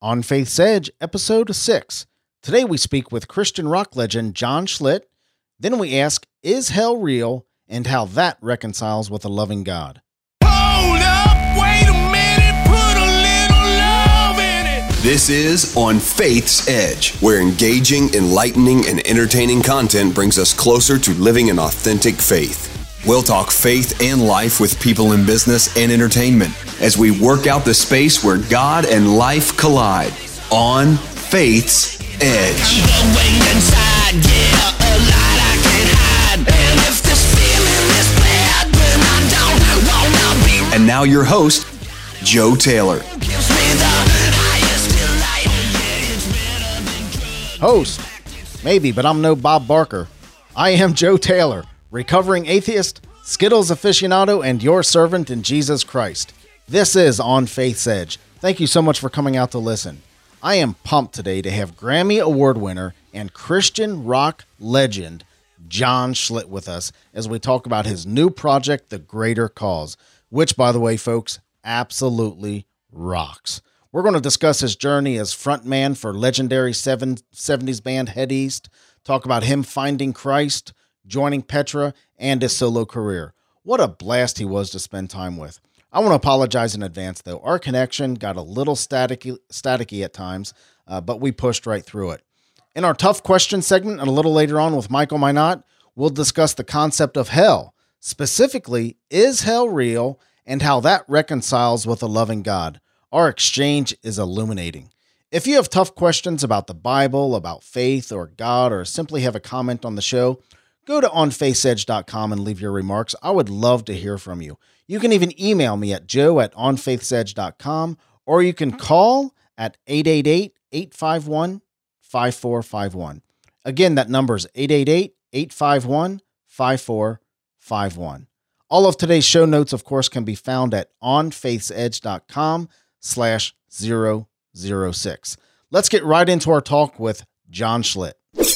On Faith's Edge, Episode 6. Today we speak with Christian rock legend John Schlitt. Then we ask, is hell real, and how that reconciles with a loving God. Hold up, wait a minute, put a little love in it. This is On Faith's Edge, where engaging, enlightening, and entertaining content brings us closer to living an authentic faith. We'll talk faith and life with people in business and entertainment as we work out the space where God and life collide. On Faith's Edge. I'm going inside, yeah, a light I can't hide. And if this feeling is bad, then I don't wanna be. And now your host, Joe Taylor. Gives me the highest delight. Yeah, it's better than Host, maybe, but I'm no Bob Barker. I am Joe Taylor, recovering atheist, Skittles aficionado, and your servant in Jesus Christ. This is On Faith's Edge. Thank you so much for coming out to listen. I am pumped today to have Grammy Award winner and Christian rock legend John Schlitt with us as we talk about his new project, The Greater Cause, which, by the way, folks, absolutely rocks. We're going to discuss his journey as frontman for legendary 70s band Head East, talk about him finding Christ, joining Petra, and his solo career. What a blast he was to spend time with. I want to apologize in advance, though. Our connection got a little staticky at times, but we pushed right through it. In our Tough Question segment, and a little later on with Michael Minot, we'll discuss the concept of hell. Specifically, is hell real, and how that reconciles with a loving God. Our exchange is illuminating. If you have tough questions about the Bible, about faith or God, or simply have a comment on the show, go to onfaithsedge.com and leave your remarks. I would love to hear from you. You can even email me at joe@onfaithsedge.com, or you can call at 888-851-5451. Again, that number is 888-851-5451. All of today's show notes, of course, can be found at onfaithsedge.com/006. Let's get right into our talk with John Schlitt.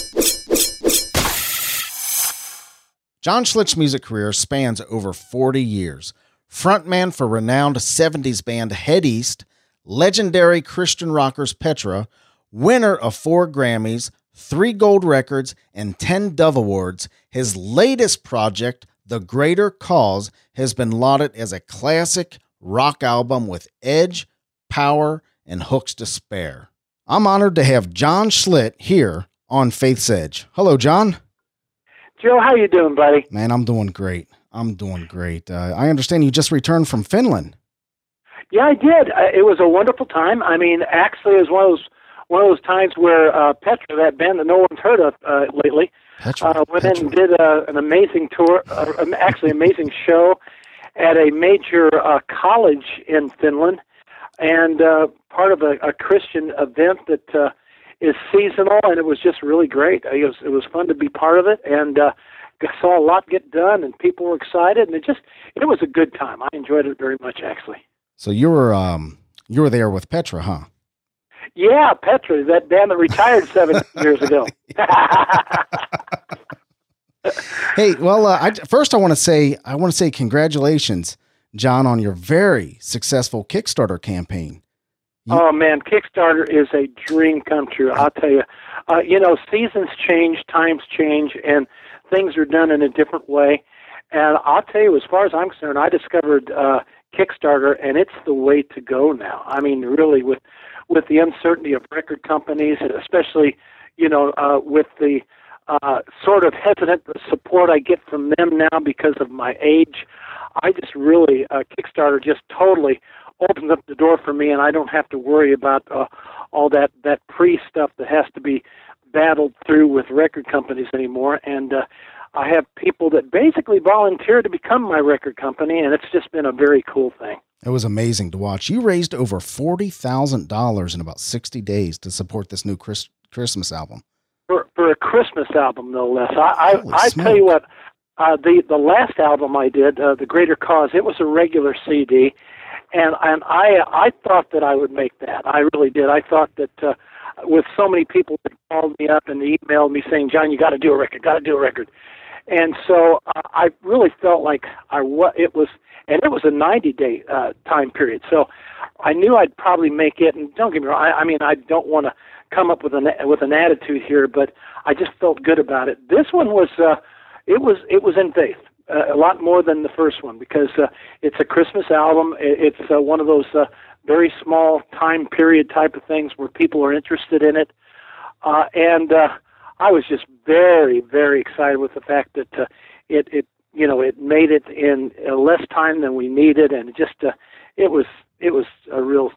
John Schlitt's music career spans over 40 years. Frontman for renowned 70s band Head East, legendary Christian rockers Petra, winner of 4 Grammys, 3 gold records, and 10 Dove Awards, his latest project, The Greater Cause, has been lauded as a classic rock album with edge, power, and hooks to spare. I'm honored to have John Schlitt here on Faith's Edge. Hello, John. Joe, how you doing, buddy? Man, I'm doing great. I understand you just returned from Finland. Yeah, I did. It was a wonderful time. I mean, actually, it was one of those times where Petra, that band that no one's heard of lately, went in and did an amazing tour, actually amazing show at a major college in Finland, and part of a Christian event that is seasonal, and it was just really great. It was fun to be part of it, and saw a lot get done, and people were excited, and it was a good time. I enjoyed it very much, actually. So you were there with Petra, huh? Yeah, Petra, that band that retired 7 years ago. Hey, well, first I want to say congratulations, John, on your very successful Kickstarter campaign. Oh, man, Kickstarter is a dream come true. I'll tell you. Seasons change, times change, and things are done in a different way. And I'll tell you, as far as I'm concerned, I discovered Kickstarter, and it's the way to go now. I mean, really, with the uncertainty of record companies, especially, with the sort of hesitant support I get from them now because of my age, I just really, Kickstarter just totally opens up the door for me, and I don't have to worry about all that pre-stuff that has to be battled through with record companies anymore. And I have people that basically volunteer to become my record company, and it's just been a very cool thing. It was amazing to watch. You raised over $40,000 in about 60 days to support this new Christmas album. For a Christmas album, no less. I tell you what, the last album I did, The Greater Cause, it was a regular CD. And I thought that I would make that. I really did. I thought that with so many people that called me up and emailed me saying, John, you got to do a record. And so I really felt like it was a 90-day time period. So I knew I'd probably make it. And don't get me wrong, I mean, I don't want to come up with an attitude here, but I just felt good about it. This one was it was in faith. A lot more than the first one, because it's a Christmas album. It's one of those very small time period type of things where people are interested in it. And I was just very, very excited with the fact that it made it in less time than we needed, and it was a real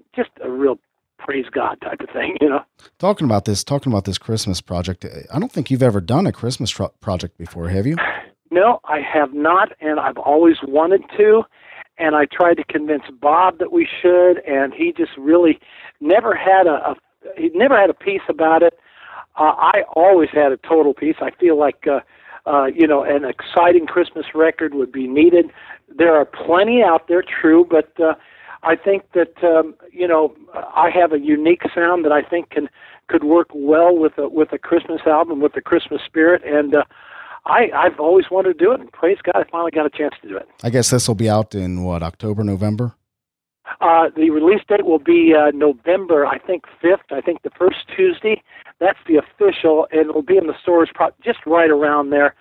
praise God type of thing, Talking about this Christmas project, I don't think you've ever done a Christmas project before, have you? No, I have not, and I've always wanted to, and I tried to convince Bob that we should, and he just really never had a piece about it. I always had a total piece. I feel like an exciting Christmas record would be needed. There are plenty out there, true, but I think that I have a unique sound that I think could work well with a Christmas album, with the Christmas spirit, and I've always wanted to do it, and praise God, I finally got a chance to do it. I guess this will be out in October, November? The release date will be November, I think 5th. I think the first Tuesday. That's the official, and it'll be in the stores just right around there.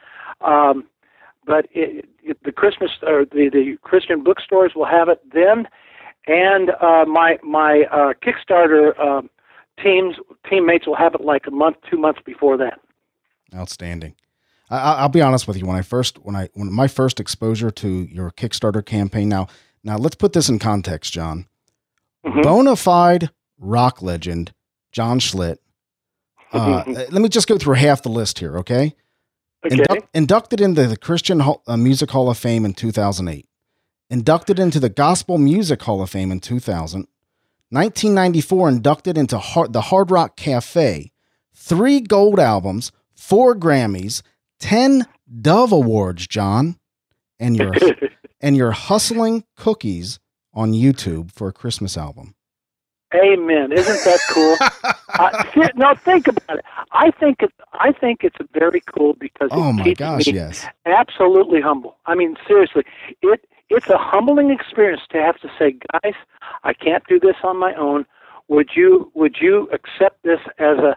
But the Christmas or the Christian bookstores will have it then, and my Kickstarter teammates will have it like a month, 2 months before that. Outstanding. I'll be honest with you. When my first exposure to your Kickstarter campaign, now let's put this in context, John. Mm-hmm. Bona fide rock legend John Schlitt. Let me just go through half the list here, okay? Inducted into the Christian Music Hall of Fame in 2008. Inducted into the Gospel Music Hall of Fame in 2000. 1994, inducted into the Hard Rock Cafe. 3 gold albums, 4 Grammys, 10 Dove Awards, John, and you're hustling cookies on YouTube for a Christmas album. Amen. Isn't that cool? No, think about it. I think it's very cool because it keeps me absolutely humble. I mean, seriously, it's a humbling experience to have to say, guys, I can't do this on my own. Would you accept this as a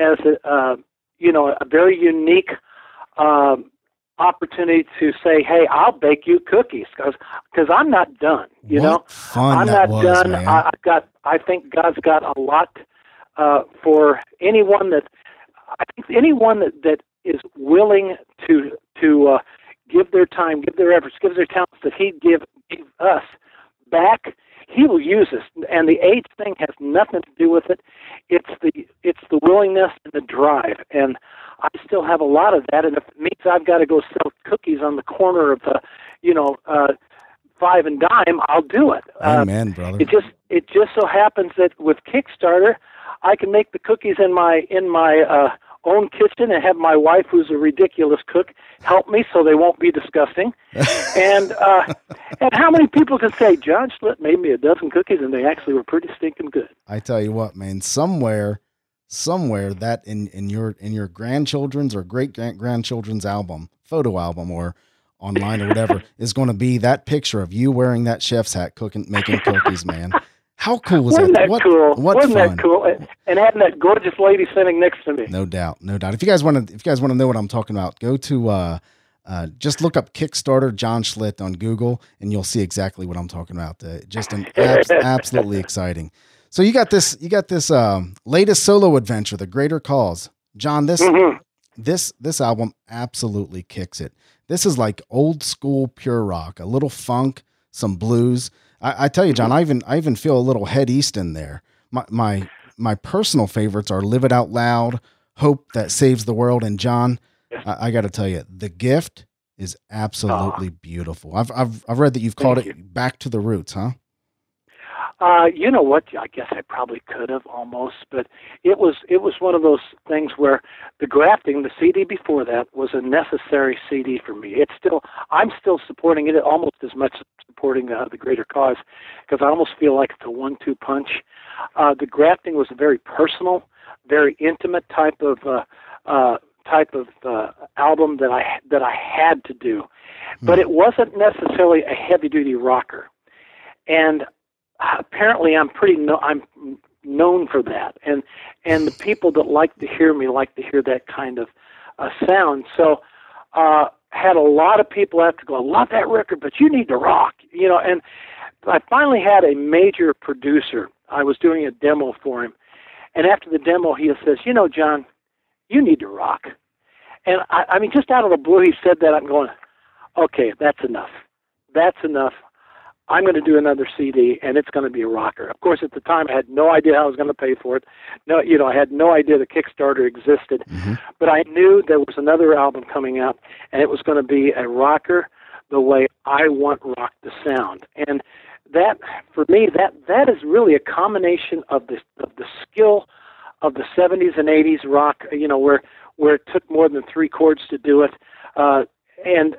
very unique opportunity to say, hey, I'll bake you cookies because I'm not done. I'm not done. Man. I think God's got a lot for anyone that is willing to give their time, give their efforts, give their talents that He gave us back. He will use us, and the age thing has nothing to do with it. It's the willingness and the drive, and I still have a lot of that. And if it means I've got to go sell cookies on the corner of 5 and dime, I'll do it. Amen, brother. It just so happens that with Kickstarter, I can make the cookies in my own kitchen and have my wife, who's a ridiculous cook, help me so they won't be disgusting. And how many people can say, John Schlitt made me a dozen cookies and they actually were pretty stinking good? I tell you what, man, somewhere that in your grandchildren's or great grandchildren's photo album or online or whatever is going to be that picture of you wearing that chef's hat making cookies, man. How cool is that? Cool? Wasn't that cool? And having that gorgeous lady sitting next to me. No doubt. If you guys want to know what I'm talking about, go to just look up Kickstarter John Schlitt on Google, and you'll see exactly what I'm talking about. Just absolutely exciting. So you got this latest solo adventure, The Greater Cause, John. This album absolutely kicks it. This is like old school pure rock, a little funk, some blues. I tell you, John, I even feel a little Head East in there. My personal favorites are Live It Out Loud, Hope That Saves the World, and John, I got to tell you, The Gift is absolutely beautiful. I've read that you've called it Back to the Roots, huh? You know what? I guess I probably could have almost, but it was one of those things where the grafting, the CD before that, was a necessary CD for me. I'm still supporting it almost as much as supporting The Greater Cause, because I almost feel like it's a 1-2 punch. The grafting was a very personal, very intimate type of album that I had to do, but it wasn't necessarily a heavy duty rocker. And apparently I'm I'm known for that, and the people that like to hear me like to hear that kind of sound. So had a lot of people have to go, I love that record, but you need to rock, and I finally had a major producer. I was doing a demo for him, and after the demo, he says, John, you need to rock. And I mean, just out of the blue, he said that. I'm going, okay, that's enough. That's enough. I'm going to do another CD, and it's going to be a rocker. Of course, at the time, I had no idea how I was going to pay for it. No, I had no idea the Kickstarter existed. Mm-hmm. But I knew there was another album coming out, and it was going to be a rocker the way I want rock to sound. And that, for me, that is really a combination of the skill of the 70s and 80s rock, where it took more than 3 chords to do it, and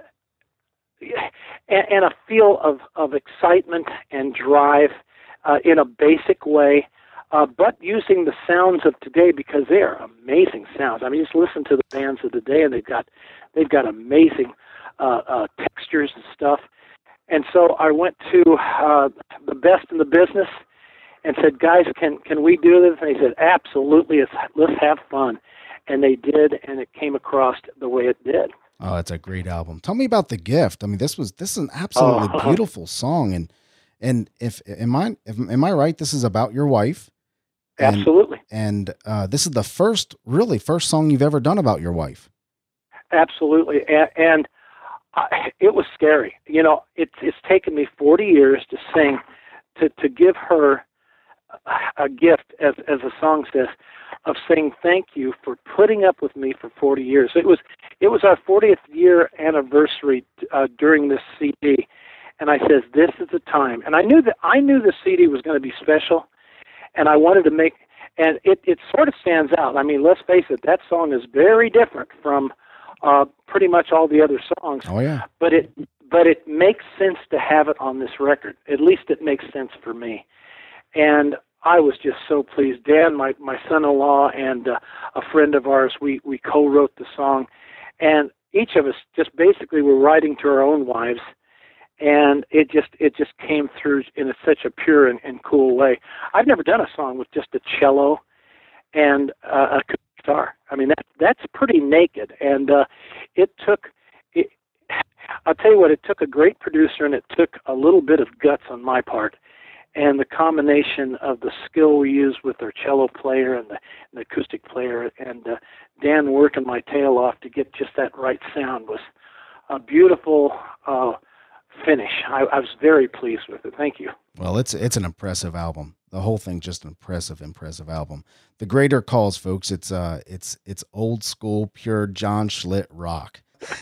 a feel of excitement and drive in a basic way, but using the sounds of today, because they are amazing sounds. I mean, just listen to the bands of the day, and they've got amazing textures and stuff. And so I went to the best in the business and said, guys, can we do this? And they said, absolutely, let's have fun. And they did, and it came across the way it did. Oh, it's a great album. Tell me about The Gift. I mean, this is an absolutely beautiful song, and am I right? This is about your wife. Absolutely. And this is the first song you've ever done about your wife. Absolutely, and it was scary. It's taken me 40 years to sing, to give her a gift, as the song says, of saying thank you for putting up with me for 40 years. It was our 40th year anniversary during this CD, and I says, this is the time. And I knew the CD was going to be special, and I wanted to make, and it sort of stands out. I mean, let's face it, that song is very different from pretty much all the other songs. Oh yeah. But it makes sense to have it on this record. At least it makes sense for me. And I was just so pleased. Dan, my son-in-law, and a friend of ours, we co-wrote the song, and each of us just basically were writing to our own wives, and it just came through in such a pure and cool way. I've never done a song with just a cello and a guitar. I mean, that's pretty naked, and it took. I'll tell you what, it took a great producer, and it took a little bit of guts on my part. And the combination of the skill we used with our cello player and the acoustic player, and Dan working my tail off to get just that right sound, was a beautiful finish. I was very pleased with it. Thank you. Well, it's an impressive album. The whole thing, just an impressive album. The Greater Calls, folks. It's old school, pure John Schlitt rock.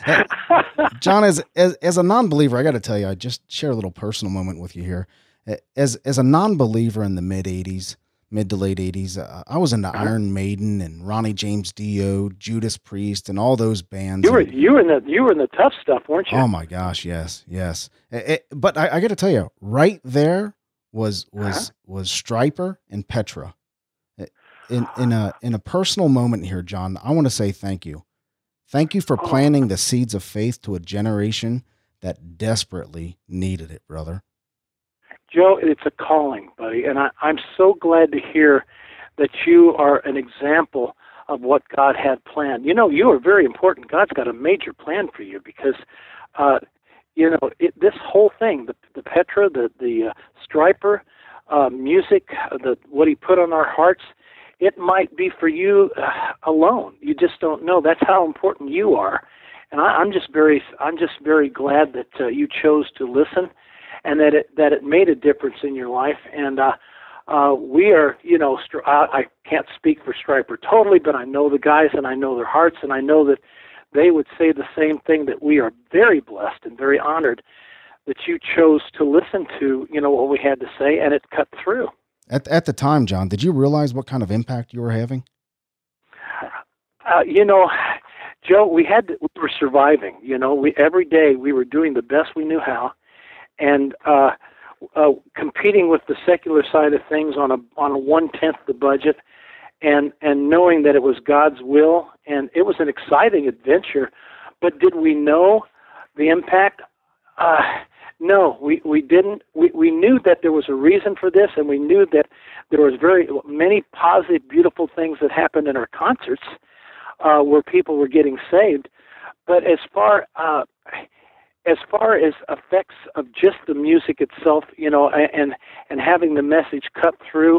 John, as a non-believer, I got to tell you, I just share a little personal moment with you here. As a non-believer in the mid to late 80s, I was into Iron Maiden and Ronnie James Dio, Judas Priest, and all those bands. You were in the tough stuff, weren't you? Oh my gosh, yes. But I got to tell you, right there was Stryper and Petra. In a personal moment here, John, I want to say thank you. Thank you for planting the seeds of faith to a generation that desperately needed it, brother. Joe, it's a calling, buddy, and I'm so glad to hear that you are an example of what God had planned. You are very important. God's got a major plan for you because, this whole thing, the Petra, the Stryper, music, what He put on our hearts, it might be for you alone. You just don't know. That's how important you are, and I'm just very glad that you chose to listen. And that it made a difference in your life, and we are, I can't speak for Stryper totally, but I know the guys, and I know their hearts, and I know that they would say the same thing, that we are very blessed and very honored that you chose to listen to, what we had to say, and it cut through. At the time, John, did you realize what kind of impact you were having? Joe, we were surviving. Every day we were doing the best we knew how. And competing with the secular side of things on a 1/10 the budget, and knowing that it was God's will, and it was an exciting adventure. But did we know the impact? No, we didn't. We knew that there was a reason for this, and we knew that there was very many positive, beautiful things that happened in our concerts where people were getting saved. But as far as effects of just the music itself, and having the message cut through,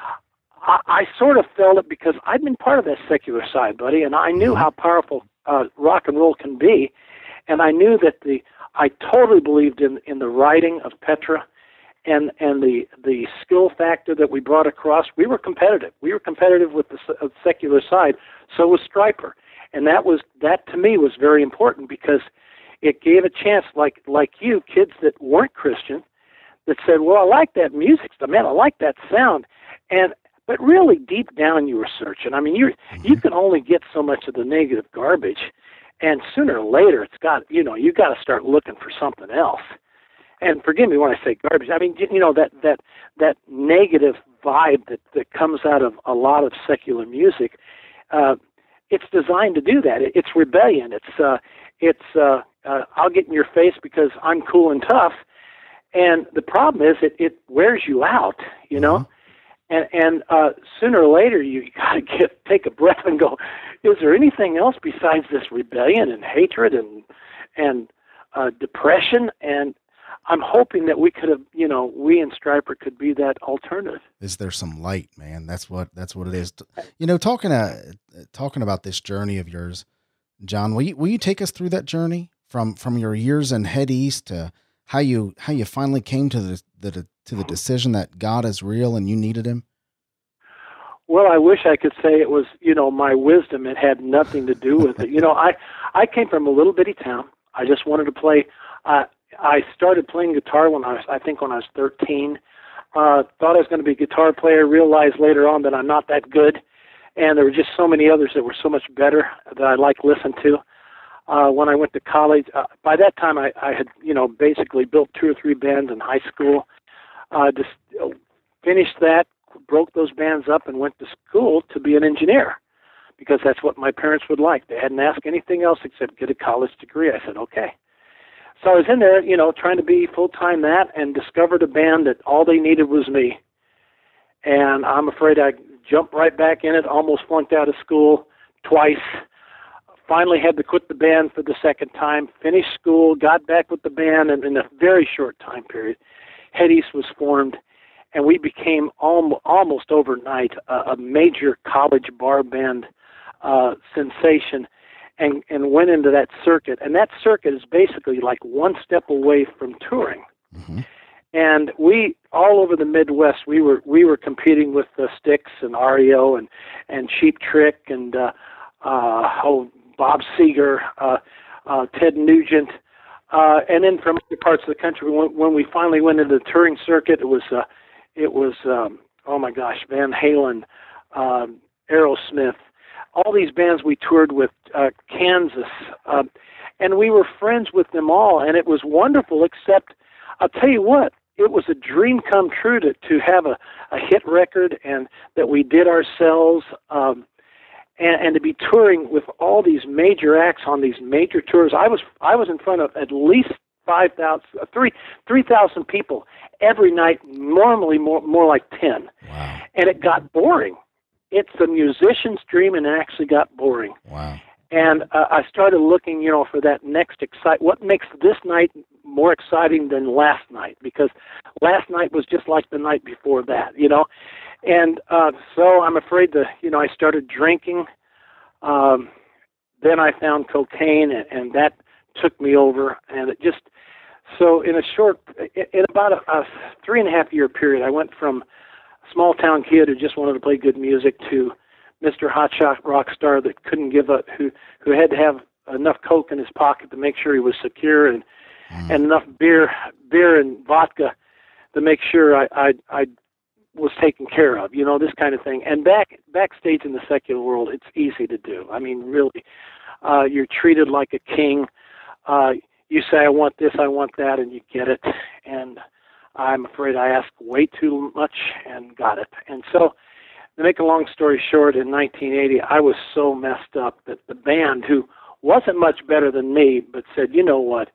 I sort of felt it because I'd been part of that secular side, buddy, and I knew how powerful rock and roll can be, and I knew that I totally believed in the writing of Petra, and the skill factor that we brought across. We were competitive. We were competitive with the secular side. So was Stryper, and that to me was very important because it gave a chance, like you kids that weren't Christian, that said, "Well, I like that music stuff, man. I like that sound," but really deep down you were searching. I mean, you can only get so much of the negative garbage. And sooner or later, you got to start looking for something else. And forgive me when I say garbage. I mean, that negative vibe that comes out of a lot of secular music. It's designed to do that. It's rebellion. It's I'll get in your face because I'm cool and tough. And the problem is it wears you out. And sooner or later, you got to take a breath and go, is there anything else besides this rebellion and hatred and depression? And I'm hoping that we could have, we and Stryper could be that alternative. Is there some light, man? That's what it is. Talking about this journey of yours, John, will you take us through that journey from your years in Head East to how you finally came to the decision that God is real and you needed him? Well, I wish I could say it was, my wisdom. It had nothing to do with it. I came from a little bitty town. I just wanted to play. I started playing guitar when I was 13. Thought I was going to be a guitar player. Realized later on that I'm not that good. And there were just so many others that were so much better that I liked listening to. When I went to college, by that time I had, basically built 2 or 3 bands in high school. Just finished that, broke those bands up, and went to school to be an engineer because that's what my parents would like. They hadn't asked anything else except get a college degree. I said, okay. So I was in there, trying to be full-time that, and discovered a band that all they needed was me. And I'm afraid I jumped right back in it, almost flunked out of school twice. Finally had to quit the band for the second time, finished school, got back with the band, and in a very short time period, Head East was formed, and we became almost overnight a major college bar band sensation, and went into that circuit. And that circuit is basically like one step away from touring. Mm-hmm. And we, all over the Midwest, we were competing with Styx and REO and Cheap Trick and Bob Seger, Ted Nugent, and then from other parts of the country. When we finally went into the touring circuit, it was oh my gosh, Van Halen, Aerosmith, all these bands we toured with, Kansas, and we were friends with them all, and it was wonderful. Except, I'll tell you what, it was a dream come true to have a hit record, and that we did ourselves. And to be touring with all these major acts on these major tours. I was in front of at least 3,000 people every night, normally more like 10. Wow. And it got boring. It's a musician's dream, and it actually got boring. Wow. And I started looking, for that next what makes this night more exciting than last night? Because last night was just like the night before that, And so I'm afraid I started drinking. Then I found cocaine, and that took me over. And it just, so in about a 3.5-year period, I went from a small town kid who just wanted to play good music to Mr. Hotshot rock star that couldn't give up, who had to have enough coke in his pocket to make sure he was secure, and enough beer and vodka to make sure I was taken care of, this kind of thing. And backstage in the secular world, it's easy to do. I mean, really, you're treated like a king. You say, I want this, I want that, and you get it. And I'm afraid I asked way too much and got it. And so, to make a long story short, in 1980, I was so messed up that the band, who wasn't much better than me, but said, you know what,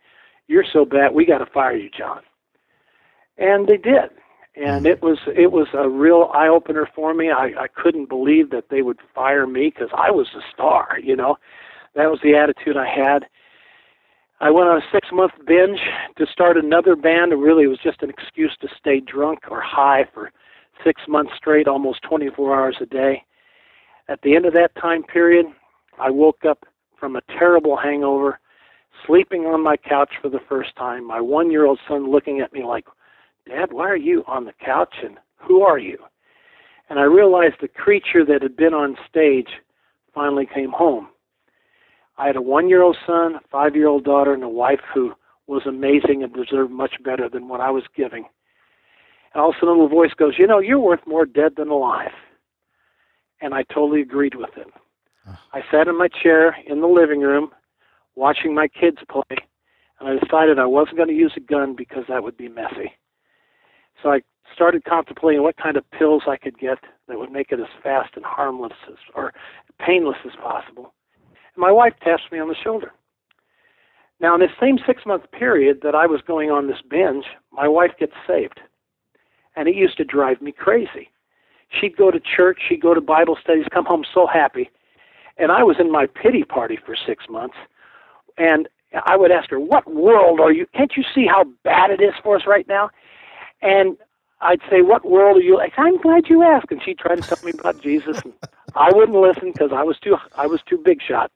you're so bad, we got to fire you, John. And they did. And it was a real eye-opener for me. I couldn't believe that they would fire me because I was a star, you know. That was the attitude I had. I went on a 6-month binge to start another band. It really was just an excuse to stay drunk or high for 6 months straight, almost 24 hours a day. At the end of that time period, I woke up from a terrible hangover, sleeping on my couch for the first time. My 1-year-old son looking at me like, Dad, why are you on the couch, and who are you? And I realized the creature that had been on stage finally came home. I had a 1-year-old son, a 5-year-old daughter, and a wife who was amazing and deserved much better than what I was giving. And all of a sudden, a little voice goes, you know, you're worth more dead than alive. And I totally agreed with him. I sat in my chair in the living room watching my kids play, and I decided I wasn't going to use a gun because that would be messy. So I started contemplating what kind of pills I could get that would make it as fast and harmless or painless as possible. And my wife taps me on the shoulder. Now, in this same 6-month period that I was going on this binge, my wife gets saved. And it used to drive me crazy. She'd go to church, she'd go to Bible studies, come home so happy. And I was in my pity party for 6 months. And I would ask her, what world are you? Can't you see how bad it is for us right now? And I'd say, what world are you like? I'm glad you asked. And she'd try to tell me about Jesus. And I wouldn't listen because I was too big shot.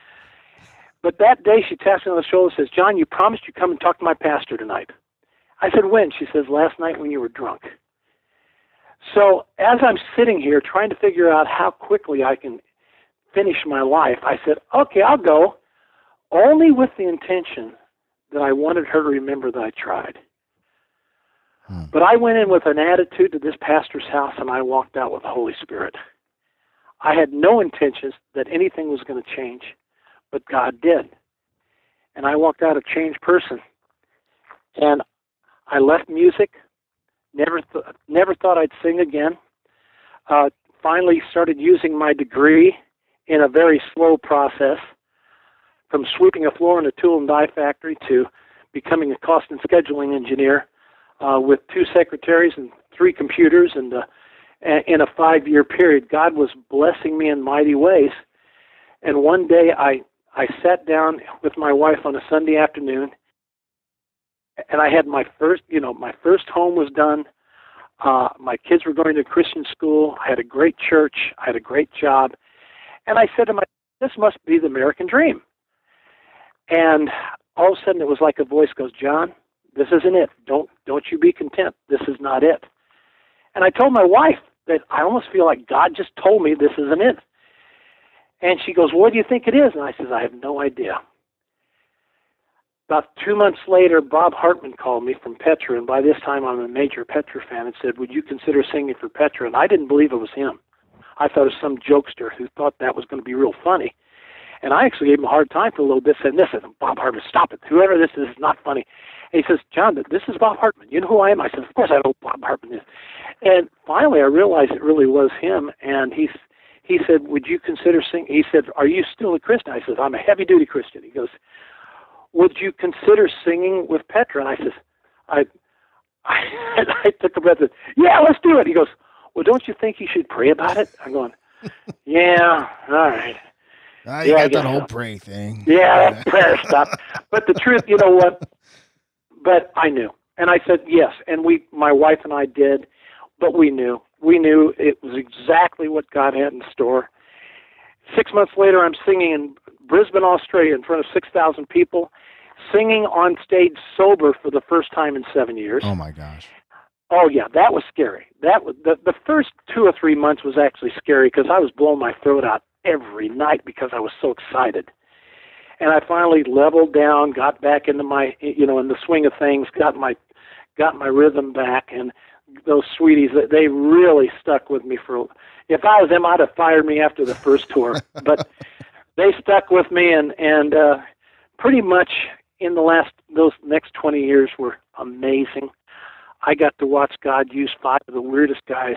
But that day she taps me on the shoulder and says, John, you promised you'd come and talk to my pastor tonight. I said, when? She says, last night when you were drunk. So as I'm sitting here trying to figure out how quickly I can finish my life, I said, okay, I'll go, only with the intention that I wanted her to remember that I tried. But I went in with an attitude to this pastor's house, and I walked out with the Holy Spirit. I had no intentions that anything was going to change, but God did. And I walked out a changed person. And I left music, never thought I'd sing again. Finally started using my degree in a very slow process, from sweeping a floor in a tool and die factory to becoming a cost and scheduling engineer with 2 secretaries and 3 computers, and in a 5-year period. God was blessing me in mighty ways. And one day I sat down with my wife on a Sunday afternoon, and I had my first home was done. My kids were going to Christian school. I had a great church. I had a great job. And I said to myself, this must be the American dream. And all of a sudden it was like a voice goes, John, this isn't it. Don't you be content. This is not it. And I told my wife that I almost feel like God just told me this isn't it. And she goes, what do you think it is? And I said, I have no idea. About 2 months later, Bob Hartman called me from Petra, and by this time I'm a major Petra fan, and said, would you consider singing for Petra? And I didn't believe it was him. I thought it was some jokester who thought that was going to be real funny. And I actually gave him a hard time for a little bit, saying, this isn't Bob Hartman, stop it. Whoever this is not funny. And he says, John, this is Bob Hartman. You know who I am? I said, of course I know who Bob Hartman is. And finally I realized it really was him, and he said, would you consider singing? He said, are you still a Christian? I said, I'm a heavy-duty Christian. He goes, would you consider singing with Petra? And I said, I took a breath and said, yeah, let's do it. He goes, well, don't you think you should pray about it? I'm going, yeah, all right. You got that whole pray thing. Yeah, that prayer stuff. But the truth, you know what? But I knew. And I said yes. And my wife and I did, but we knew. We knew it was exactly what God had in store. 6 months later, I'm singing in Brisbane, Australia, in front of 6,000 people, singing on stage sober for the first time in 7 years. Oh, my gosh. Oh, yeah, that was scary. That was the first 2 or 3 months was actually scary because I was blowing my throat out every night because I was so excited. And I finally leveled down, got back into my, in the swing of things, got my rhythm back, and those sweeties, they really stuck with me if I was them, I'd have fired me after the first tour. But they stuck with me, and pretty much in those next 20 years were amazing. I got to watch God use 5 of the weirdest guys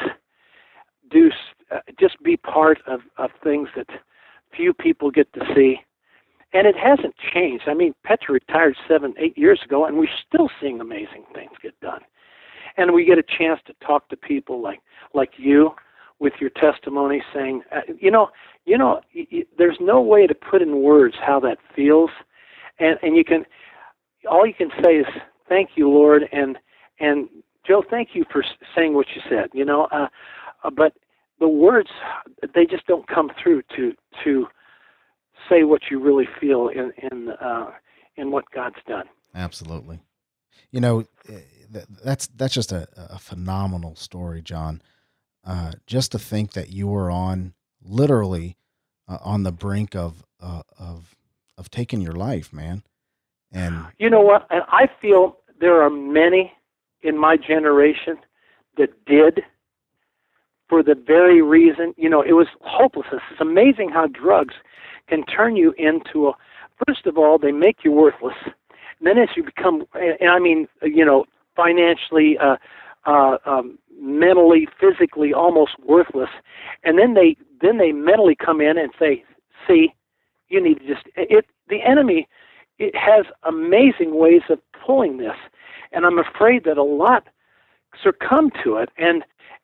just be part of things that few people get to see. And it hasn't changed. I mean, Petra retired 7-8 years ago, and we're still seeing amazing things get done. And we get a chance to talk to people like you with your testimony, saying, there's no way to put in words how that feels, and all you can say is, thank you, Lord, and Joe, thank you for saying what you said. But the words, they just don't come through to say what you really feel in what God's done. Absolutely. That's just a phenomenal story, John. Just to think that you were literally on the brink of taking your life, man. And you know what? And I feel there are many in my generation that did, for the very reason, it was hopelessness. It's amazing how drugs can turn you into first of all, they make you worthless. And then as you become, and I mean, financially, mentally, physically, almost worthless. And then they mentally come in and say, see, you need to the enemy, it has amazing ways of pulling this. And I'm afraid that a lot succumb to it. And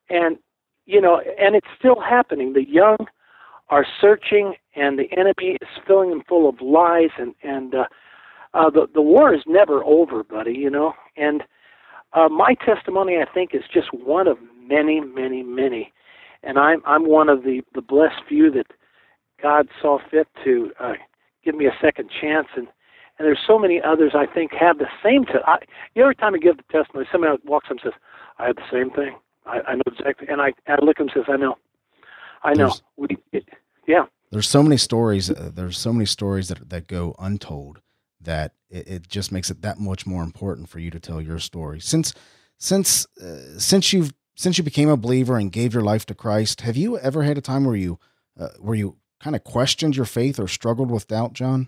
it's still happening. The young are searching, and the enemy is filling them full of lies, and the war is never over, buddy, And my testimony, I think, is just one of many, many, many. And I'm one of the blessed few that God saw fit to give me a second chance. And there's so many others, I think, have the same. Every time I give the testimony, somebody walks up and says, I had the same thing. I know exactly. And I look at him and says, I know. Yeah. There's so many stories. There's so many stories that go untold that it just makes it that much more important for you to tell your story. Since you became a believer and gave your life to Christ, have you ever had a time where you kind of questioned your faith or struggled with doubt, John?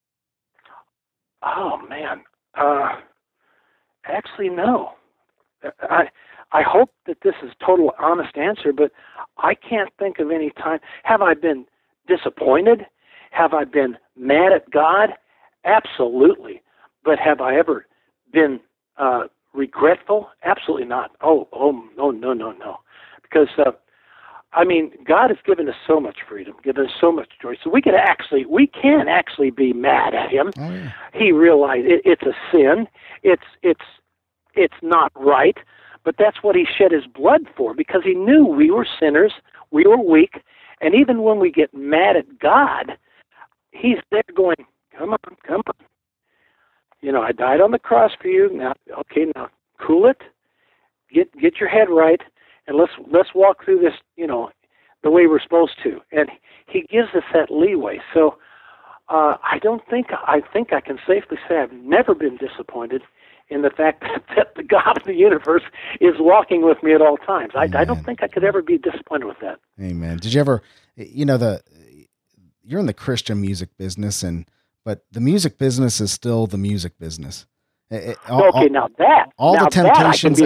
Oh man, actually no. I hope that this is a total honest answer, but I can't think of any time. Have I been disappointed? Have I been mad at God? Absolutely. But have I ever been regretful? Absolutely not. Oh, no. Because, God has given us so much freedom, given us so much joy. So we can actually be mad at him. Oh, yeah. He realized it's a sin. It's not right. But that's what he shed his blood for, because he knew we were sinners, we were weak, and even when we get mad at God, he's there going, come on. I died on the cross for you. Now cool it, get your head right, and let's walk through this, the way we're supposed to. And he gives us that leeway. So I think I can safely say I've never been disappointed in the fact that the God of the universe is walking with me at all times. I don't think I could ever be disappointed with that. Amen. Did you ever, you're in the Christian music business, but the music business is still the music business. All the temptations,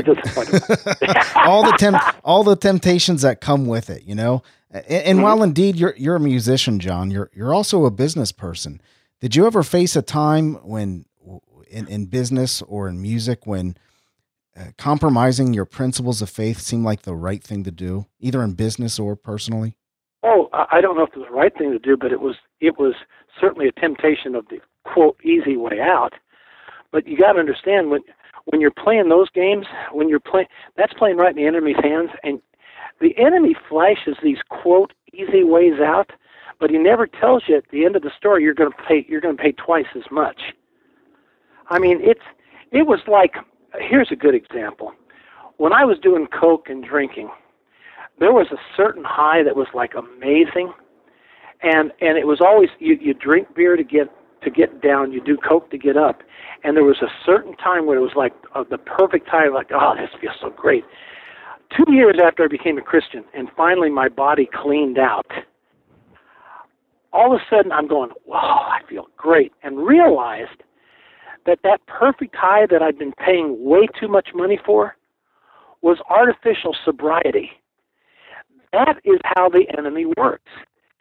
all the temptations that come with it, And Mm-hmm. while indeed you're a musician, John, you're also a business person. Did you ever face a time when in business or in music when compromising your principles of faith seemed like the right thing to do, either in business or personally? Oh, I don't know if it was the right thing to do, but it was certainly a temptation of the quote easy way out. But you got to understand when you're playing those games, that's playing right in the enemy's hands, and the enemy flashes these quote easy ways out, but he never tells you at the end of the story you're going to pay twice as much. I mean, it was like, here's a good example. When I was doing coke and drinking, there was a certain high that was like amazing, and it was always you drink beer to get down, you do coke to get up, and there was a certain time where it was like the perfect time, like, oh, this feels so great. 2 years after I became a Christian, and finally my body cleaned out, all of a sudden I'm going, wow, I feel great, and realized that perfect high that I'd been paying way too much money for was artificial sobriety. That is how the enemy works.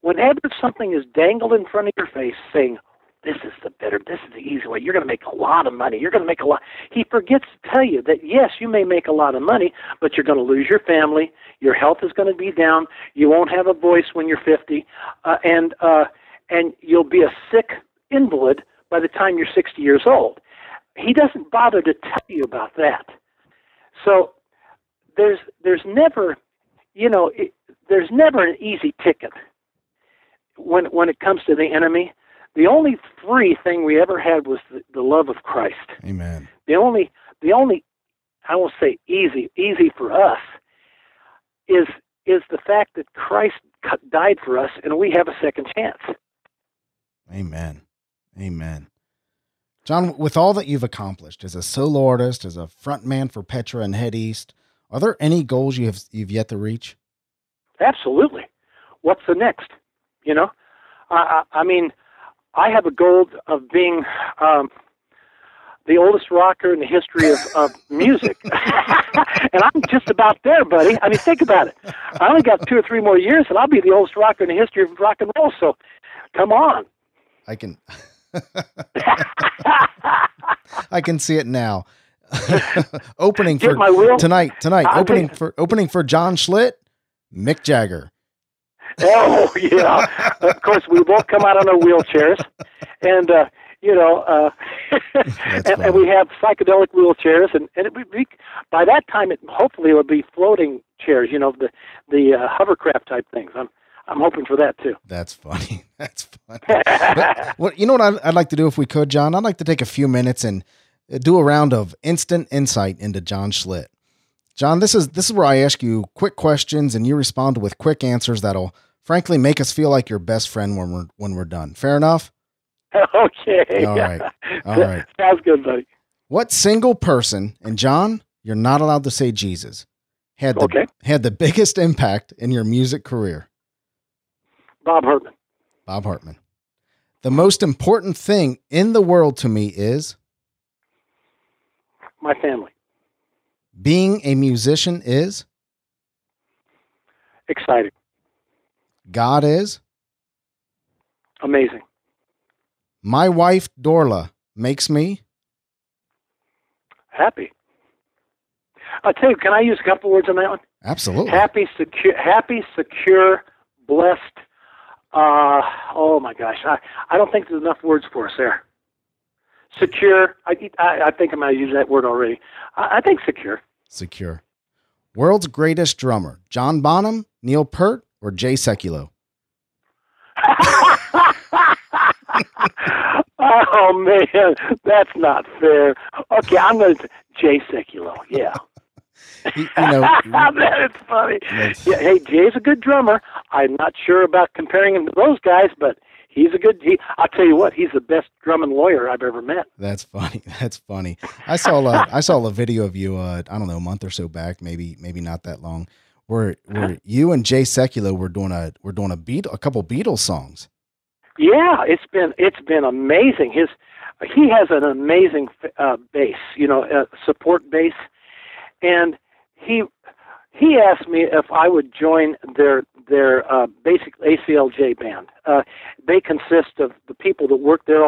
whenever something is dangled in front of your face saying, this is the easy way, you're going to make a lot of money, you're going to make a lot, he forgets to tell you that, yes, you may make a lot of money, but you're going to lose your family, your health is going to be down, you won't have a voice when you're 50, and you'll be a sick invalid by the time you're 60 years old. He doesn't bother to tell you about that. So there's never, there's never an easy ticket when it comes to the enemy. The only free thing we ever had was the love of Christ. Amen. The only, I won't say easy for us, is the fact that Christ died for us and we have a second chance. Amen. Amen. John, with all that you've accomplished as a solo artist, as a frontman for Petra and Head East, are there any goals you've yet to reach? Absolutely. What's the next? I mean, I have a goal of being the oldest rocker in the history of music. And I'm just about there, buddy. I mean, think about it. I only got 2 or 3 more years, and I'll be the oldest rocker in the history of rock and roll. So, come on. I can I can see it now. Opening Get for my wheel. tonight. Opening for John Schlitt, Mick Jagger. Oh yeah, of course we both come out on our wheelchairs, and and we have psychedelic wheelchairs, and by that time hopefully it will be floating chairs, the hovercraft type things. I'm hoping for that too. That's funny. That's funny. What I'd like to do if we could, John? I'd like to take a few minutes and do a round of instant insight into John Schlitt. John, this is where I ask you quick questions and you respond with quick answers that'll frankly make us feel like your best friend when we're done. Fair enough? Okay. All right. Sounds good, buddy. What single person, and John, you're not allowed to say Jesus, had the biggest impact in your music career? Bob Hartman. Bob Hartman. The most important thing in the world to me is? My family. Being a musician is? Exciting. God is? Amazing. My wife, Dorla, makes me? Happy. I'll tell you, can I use a couple words on that one? Absolutely. Happy, secure, blessed. Oh my gosh. I don't think there's enough words for us there. Secure. I think I might use that word already. I think secure. Secure. World's greatest drummer, John Bonham, Neil Peart, or Jay Sekulow? Oh man, that's not fair. Okay, I'm going to Jay Sekulow. Yeah. That is funny. Yeah, hey, Jay's a good drummer. I'm not sure about comparing him to those guys, but I'll tell you what, he's the best drumming lawyer I've ever met. That's funny. That's funny. I saw a video of you, I don't know, a month or so back, maybe not that long, where you and Jay Sekulow were doing a couple Beatles songs. Yeah, it's been amazing. He has an amazing bass, support bass, and he asked me if I would join their basic ACLJ band. They consist of the people that work there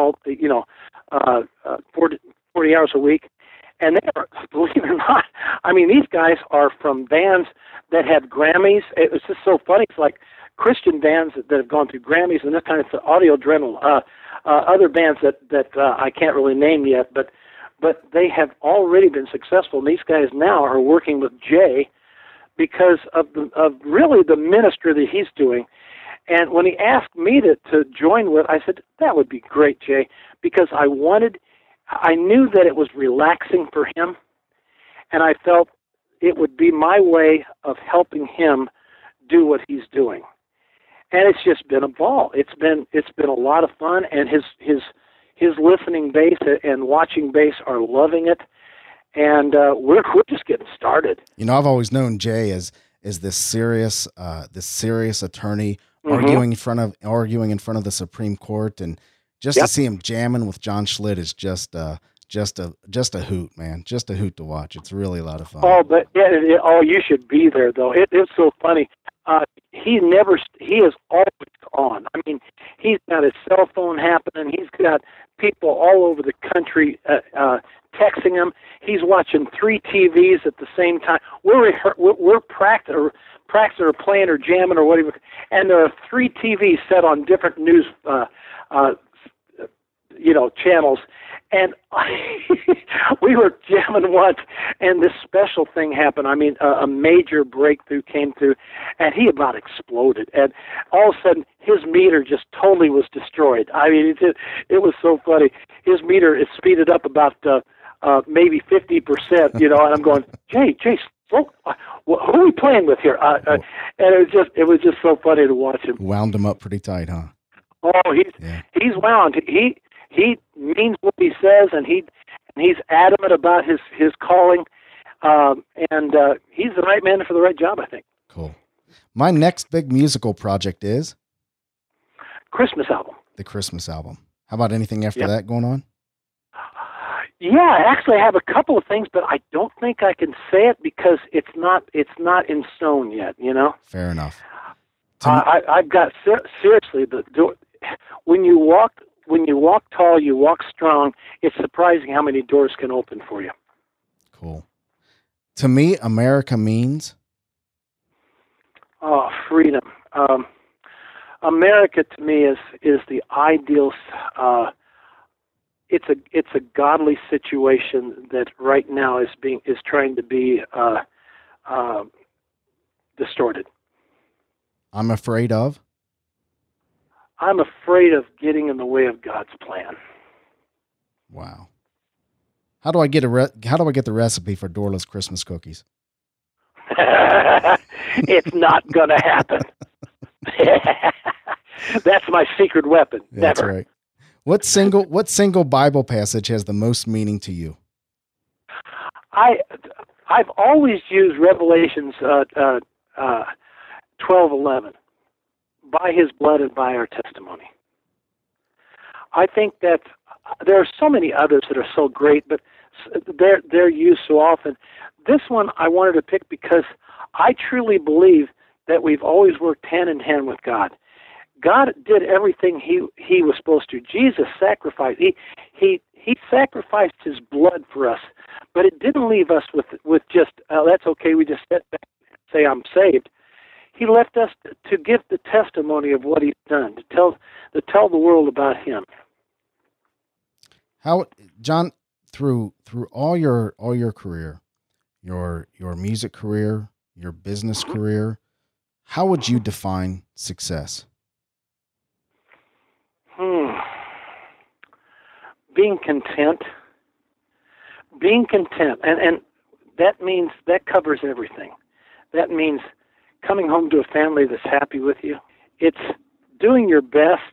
40 hours a week, and they are, believe it or not, I mean, these guys are from bands that have Grammys. It was just so funny. It's like Christian bands that have gone through Grammys and this kind of Audio Adrenaline, other bands that I can't really name yet, but they have already been successful. And these guys now are working with Jay because of really the ministry that he's doing. And when he asked me to join with, I said, that would be great, Jay, because I knew that it was relaxing for him, and I felt it would be my way of helping him do what he's doing. And it's just been a ball. It's been a lot of fun, and his listening bass and watching bass are loving it, and we're just getting started. I've always known Jay as this serious attorney, mm-hmm. arguing in front of the Supreme Court, and just to see him jamming with John Schlitt is just a hoot, man. Just a hoot to watch. It's really a lot of fun. Oh, but you should be there though. It's so funny. He has on. I mean, he's got his cell phone happening. He's got people all over the country texting him. He's watching 3 TVs at the same time. We're practicing or playing or jamming or whatever, and there are 3 TVs set on different news channels. And we were jamming once, and this special thing happened. I mean, a major breakthrough came through, and he about exploded. And all of a sudden, his meter just totally was destroyed. I mean, it was so funny. His meter is speeded up about maybe 50%, and I'm going, Jay, who are we playing with here? And it was just so funny to watch him. Wound him up pretty tight, huh? Oh, he's wound. He means what he says, and he's adamant about his calling, and he's the right man for the right job, I think. Cool. My next big musical project is Christmas album. The Christmas album. How about anything after that going on? Yeah, actually, I have a couple of things, but I don't think I can say it because it's not in stone yet. Fair enough. I've got seriously the door. When you walk tall, you walk strong. It's surprising how many doors can open for you. Cool. To me, America means freedom. America to me is the ideal. It's a godly situation that right now is trying to be distorted. I'm afraid of getting in the way of God's plan. Wow. How do I get the recipe for Dorla's Christmas cookies? It's not going to happen. That's my secret weapon. That's Never. Right. What single Bible passage has the most meaning to you? I've always used Revelations 12:11. By his blood and by our testimony. I think that there are so many others that are so great, but they're used so often. This one I wanted to pick because I truly believe that we've always worked hand in hand with God. God did everything he was supposed to. Jesus sacrificed. He sacrificed his blood for us, but it didn't leave us with just that's okay. We just sit back and say I'm saved. He left us to give the testimony of what he's done, to tell the world about him. How, John, through all your career, your music career, your business career, how would you define success? Being content. And that covers everything. That means coming home to a family that's happy with you. It's doing your best,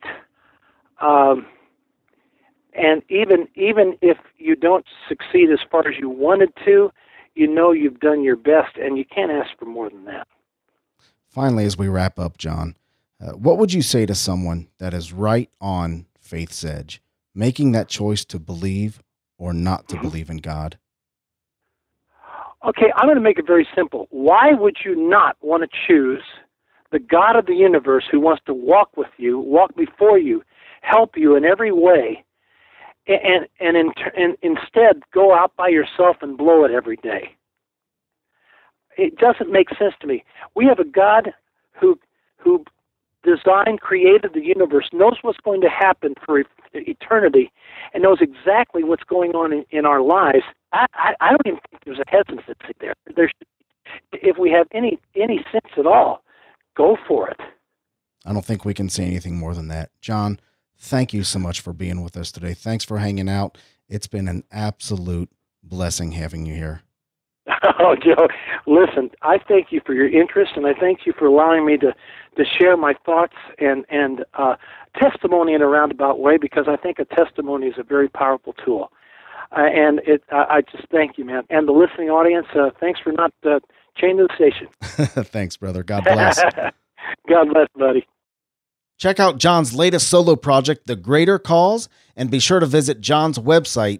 and even if you don't succeed as far as you wanted to, you've done your best, and you can't ask for more than that. Finally, as we wrap up, John, what would you say to someone that is right on faith's edge, making that choice to believe or not to believe in God? Okay, I'm going to make it very simple. Why would you not want to choose the God of the universe who wants to walk with you, walk before you, help you in every way, and instead go out by yourself and blow it every day? It doesn't make sense to me. We have a God who designed, created the universe, knows what's going to happen for eternity, and knows exactly what's going on in our lives. I don't even think there's a hesitancy there. If we have any sense at all, go for it. I don't think we can say anything more than that. John, thank you so much for being with us today. Thanks for hanging out. It's been an absolute blessing having you here. Oh, Joe, listen, I thank you for your interest, and I thank you for allowing me to share my thoughts and testimony in a roundabout way, because I think a testimony is a very powerful tool. I just thank you, man. And the listening audience, thanks for not changing the station. Thanks, brother. God bless. God bless, buddy. Check out John's latest solo project, The Greater Cause, and be sure to visit John's website,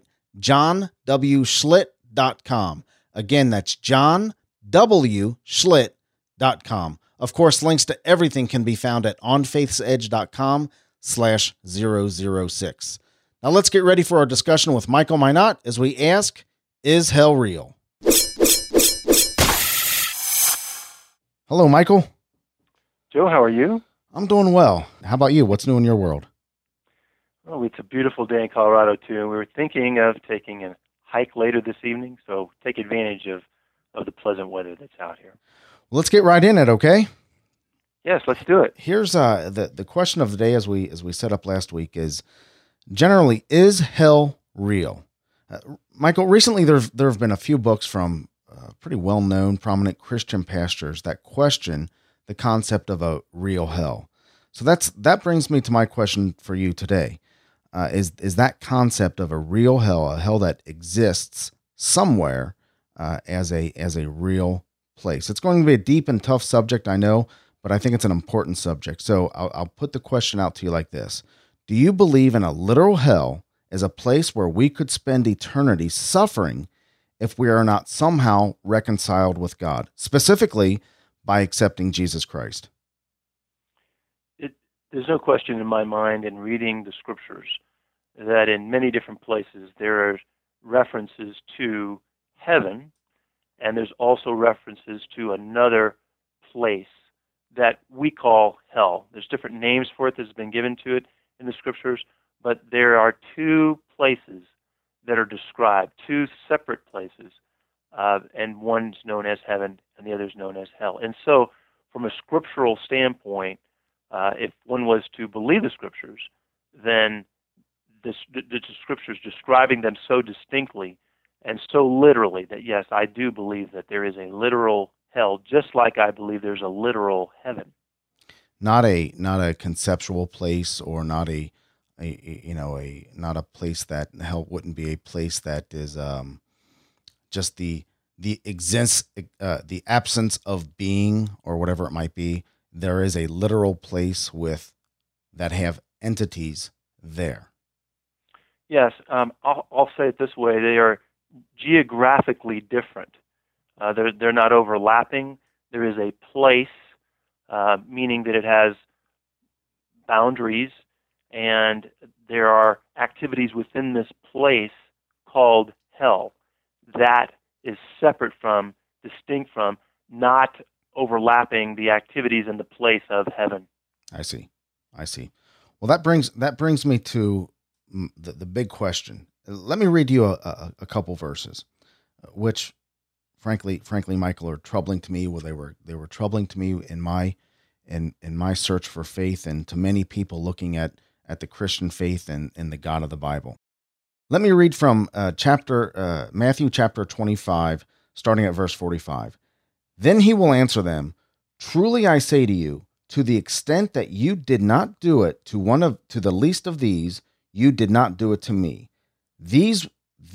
johnwschlitt.com. Again, that's johnwschlitt.com. Of course, links to everything can be found at onfaithsedge.com/006. Now let's get ready for our discussion with Michael Minot as we ask, is hell real? Hello, Michael. Joe, how are you? I'm doing well. How about you? What's new in your world? Oh, it's a beautiful day in Colorado, too, and we were thinking of taking a hike later this evening, so take advantage of the pleasant weather that's out here. Well, let's get right in it, okay? Yes, let's do it. Here's the question of the day as we set up last week is, generally, is hell real? Michael, recently there have been a few books from pretty well-known, prominent Christian pastors that question the concept of a real hell. So that brings me to my question for you today. Is that concept of a real hell, a hell that exists somewhere as a real place? It's going to be a deep and tough subject, I know, but I think it's an important subject. So I'll put the question out to you like this. Do you believe in a literal hell as a place where we could spend eternity suffering if we are not somehow reconciled with God, specifically by accepting Jesus Christ? There's no question in my mind in reading the scriptures that in many different places there are references to heaven, and there's also references to another place that we call hell. There's different names for it that's been given to it in the scriptures, but there are two places that are described, two separate places, and one's known as heaven and the other's known as hell. And so from a scriptural standpoint, if one was to believe the scriptures, then the scriptures describing them so distinctly and so literally that, yes, I do believe that there is a literal hell, just like I believe there's a literal heaven. Not a conceptual place, or not a place that hell wouldn't be a place that is just the absence of being, or whatever it might be. There is a literal place that have entities there. Yes, I'll say it this way: they are geographically different. They're not overlapping. There is a place, meaning that it has boundaries, and there are activities within this place called hell that is separate from, distinct from, not overlapping the activities in the place of heaven. I see. Well, that brings me to the big question. Let me read you a couple verses, which, frankly, Michael, are troubling to me. Well, they were troubling to me in my search for faith, and to many people looking at the Christian faith and the God of the Bible. Let me read from Matthew chapter 25, starting at verse 45. Then he will answer them, "Truly I say to you, to the extent that you did not do it to the least of these, you did not do it to me. These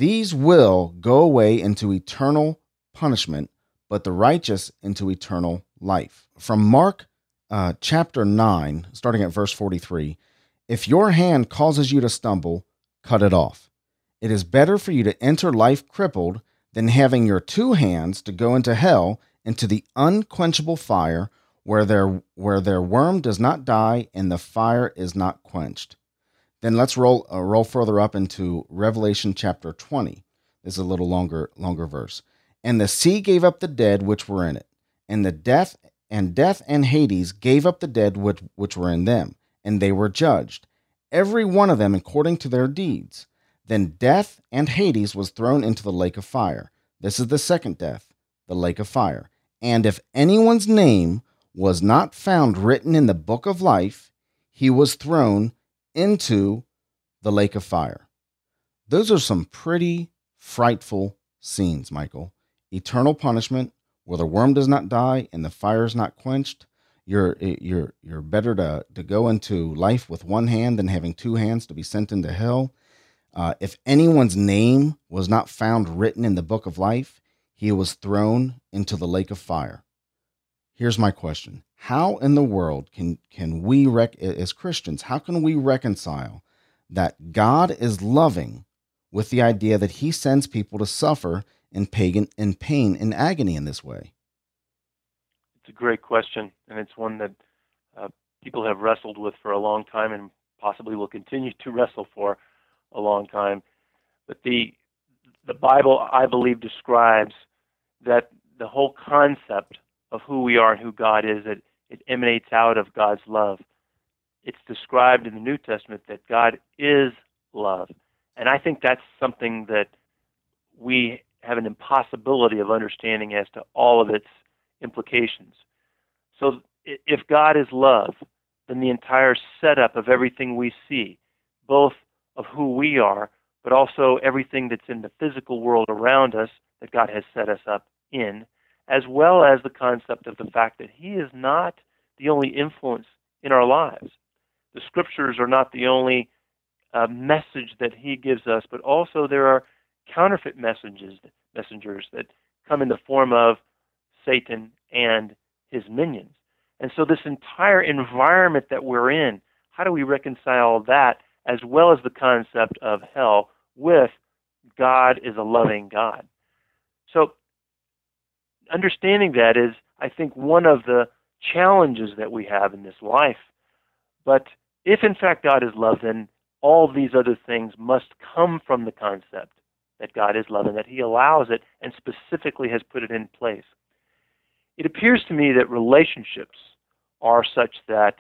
will go away into eternal punishment, but the righteous into eternal life." From Mark chapter 9, starting at verse 43, "If your hand causes you to stumble, cut it off. It is better for you to enter life crippled than having your two hands to go into hell, into the unquenchable fire, where their worm does not die and the fire is not quenched." Then let's roll further up into Revelation chapter 20. This is a little longer verse. "And the sea gave up the dead which were in it, and death and Hades gave up the dead which were in them, and they were judged, every one of them according to their deeds. Then death and Hades was thrown into the lake of fire. This is the second death, the lake of fire. And if anyone's name was not found written in the book of life, he was thrown into the lake of fire." Those are some pretty frightful scenes, Michael. Eternal punishment, where the worm does not die and the fire is not quenched. You're better to go into life with one hand than having two hands to be sent into hell. If anyone's name was not found written in the book of life, he was thrown into the lake of fire. Here's my question. How in the world can we, as Christians, how can we reconcile that God is loving with the idea that he sends people to suffer in pain and agony in this way? It's a great question, and it's one that people have wrestled with for a long time and possibly will continue to wrestle for a long time. But the Bible, I believe, describes that the whole concept of who we are and who God is, that it emanates out of God's love. It's described in the New Testament that God is love. And I think that's something that we have an impossibility of understanding as to all of its implications. So if God is love, then the entire setup of everything we see, both of who we are, but also everything that's in the physical world around us that God has set us up in, as well as the concept of the fact that He is not the only influence in our lives. The Scriptures are not the only message that He gives us, but also there are counterfeit messengers that come in the form of Satan and his minions. And so this entire environment that we're in, how do we reconcile that as well as the concept of hell with God is a loving God? So understanding that is, I think, one of the challenges that we have in this life. But if in fact God is love, then all these other things must come from the concept that God is love and that He allows it and specifically has put it in place. It appears to me that relationships are such that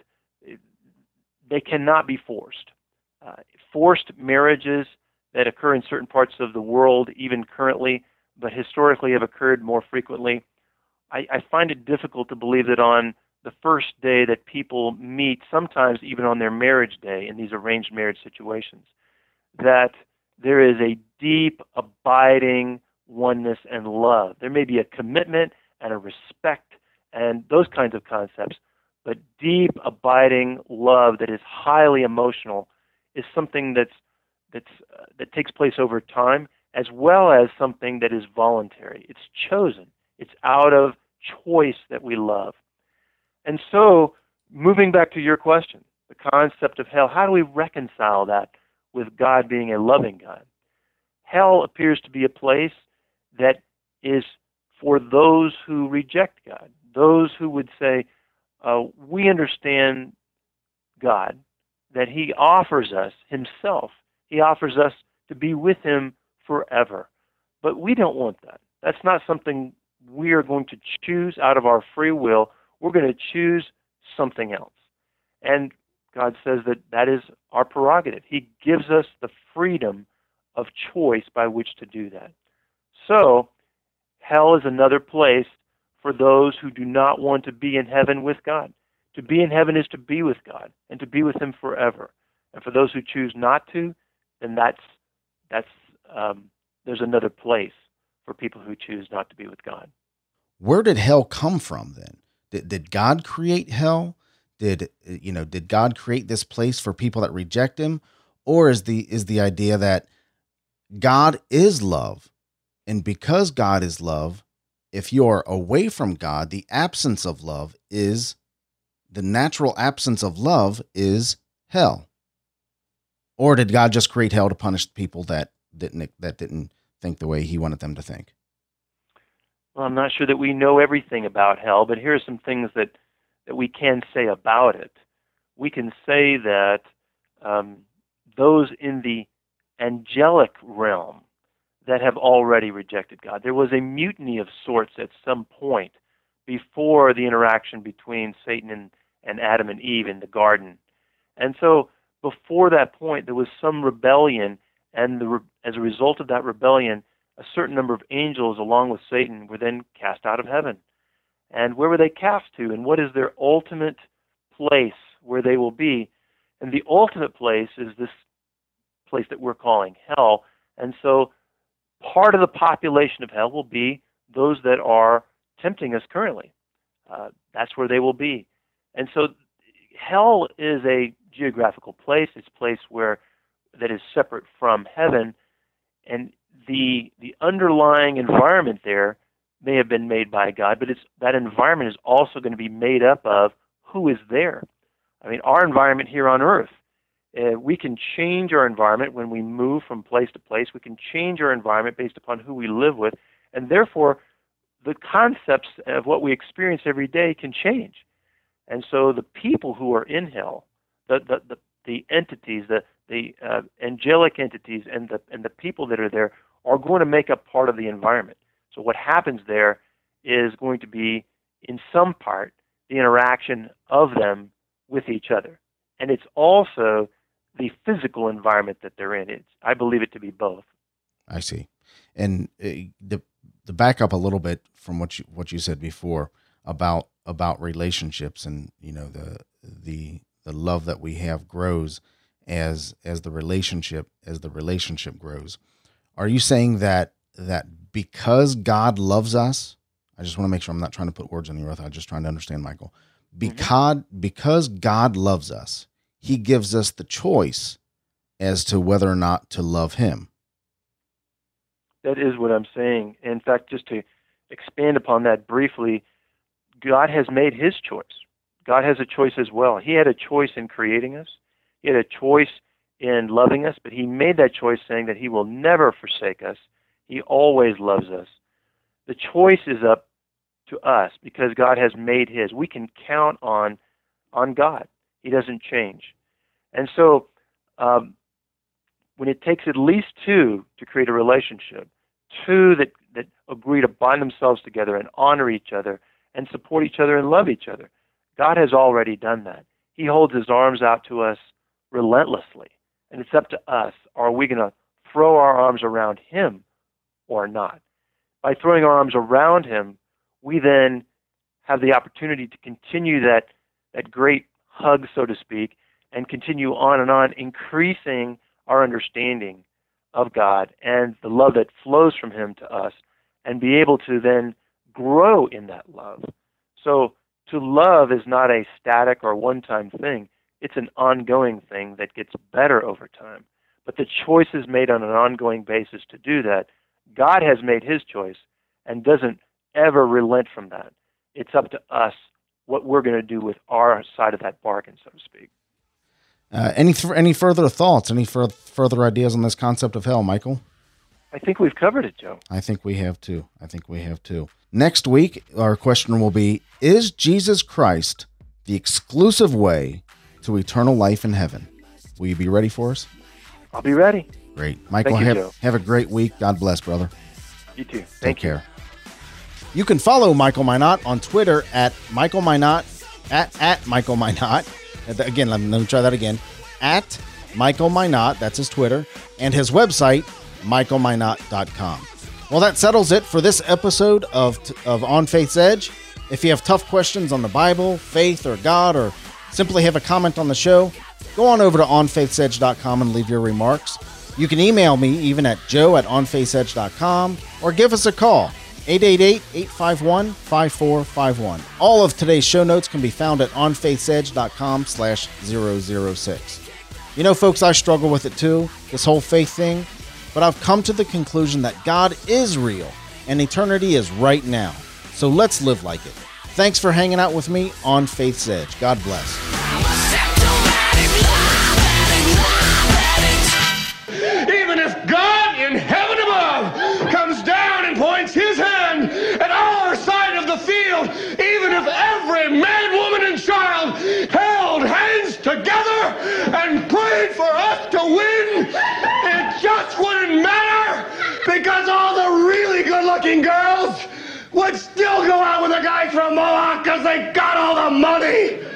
they cannot be forced. Forced marriages that occur in certain parts of the world, even currently, but historically have occurred more frequently. I find it difficult to believe that on the first day that people meet, sometimes even on their marriage day in these arranged marriage situations, that there is a deep, abiding oneness and love. There may be a commitment and a respect and those kinds of concepts, but deep, abiding love that is highly emotional is something that takes place over time, as well as something that is voluntary. It's chosen. It's out of choice that we love. And so, moving back to your question, the concept of hell, how do we reconcile that with God being a loving God? Hell appears to be a place that is for those who reject God, those who would say, we understand God, that He offers us Himself. He offers us to be with Him forever. But we don't want that. That's not something we are going to choose out of our free will. We're going to choose something else. And God says that that is our prerogative. He gives us the freedom of choice by which to do that. So, hell is another place for those who do not want to be in heaven with God. To be in heaven is to be with God and to be with Him forever. And for those who choose not to, then there's another place for people who choose not to be with God. Where did hell come from then? Did God create hell? Did God create this place for people that reject Him? Or is the idea that God is love, and because God is love, if you're away from God, the natural absence of love is hell? Or did God just create hell to punish people that didn't think the way He wanted them to think? Well, I'm not sure that we know everything about hell, but here are some things that we can say about it. We can say that those in the angelic realm that have already rejected God, there was a mutiny of sorts at some point before the interaction between Satan and Adam and Eve in the garden. And so before that point, there was some rebellion, and as a result of that rebellion, a certain number of angels, along with Satan, were then cast out of heaven. And where were they cast to? And what is their ultimate place where they will be? And the ultimate place is this place that we're calling hell. And so part of the population of hell will be those that are tempting us currently. That's where they will be. And so hell is a geographical place. It's a place that is separate from heaven. And the underlying environment there may have been made by God, but that environment is also going to be made up of who is there. I mean, our environment here on earth, we can change our environment when we move from place to place. We can change our environment based upon who we live with, and therefore the concepts of what we experience every day can change. And so the people who are in hell, the entities, the angelic entities, and the people that are there are going to make up part of the environment. So what happens there is going to be, in some part, the interaction of them with each other. And it's also the physical environment that they're in. I believe it to be both. I see. And the back up a little bit from what you said before about relationships, and the love that we have grows as the relationship grows. Are you saying that because God loves us, I just want to make sure I'm not trying to put words in your mouth. I'm just trying to understand, Michael. Because God loves us, he gives us the choice as to whether or not to love him. That is what I'm saying. In fact, just to expand upon that briefly, God has made his choice. God has a choice as well. He had a choice in creating us. He had a choice in loving us, but he made that choice saying that he will never forsake us. He always loves us. The choice is up to us because God has made his. We can count on God. He doesn't change. And so when it takes at least two to create a relationship, two that agree to bind themselves together and honor each other and support each other and love each other, God has already done that. He holds his arms out to us relentlessly. And it's up to us. Are we going to throw our arms around him or not? By throwing our arms around him, we then have the opportunity to continue that great hug, so to speak, and continue on, increasing our understanding of God and the love that flows from him to us, and be able to then grow in that love. So to love is not a static or one-time thing. It's an ongoing thing that gets better over time. But the choice is made on an ongoing basis to do that. God has made his choice and doesn't ever relent from that. It's up to us what we're going to do with our side of that bargain, so to speak. Any further thoughts, any further ideas on this concept of hell, Michael? I think we've covered it, Joe. I think we have too. Next week, our question will be, is Jesus Christ the exclusive way to eternal life in heaven? Will you be ready for us? I'll be ready. Great. Michael, Thank you, Joe. Have a great week. God bless, brother. You too. Take care. You can follow Michael Minot on Twitter at Michael Minot, at Michael Minot. Again, let me try that again. At Michael Minot, that's his Twitter, and his website, michaelminot.com. Well, that settles it for this episode of On Faith's Edge. If you have tough questions on the Bible, faith, or God, or simply have a comment on the show, go on over to onfaithsedge.com and leave your remarks. You can email me even at joe@onfaithsedge.com or give us a call, 888-851-5451. All of today's show notes can be found at onfaithsedge.com/006. You know, folks, I struggle with it too, this whole faith thing, but I've come to the conclusion that God is real and eternity is right now. So let's live like it. Thanks for hanging out with me on Faith's Edge. God bless. Even if God in heaven above comes down and points his hand at our side of the field, even if every man, woman, and child held hands together and prayed for us to win, it just wouldn't matter, because all the really good-looking girls would still go out with the guys from Mohawk because they got all the money.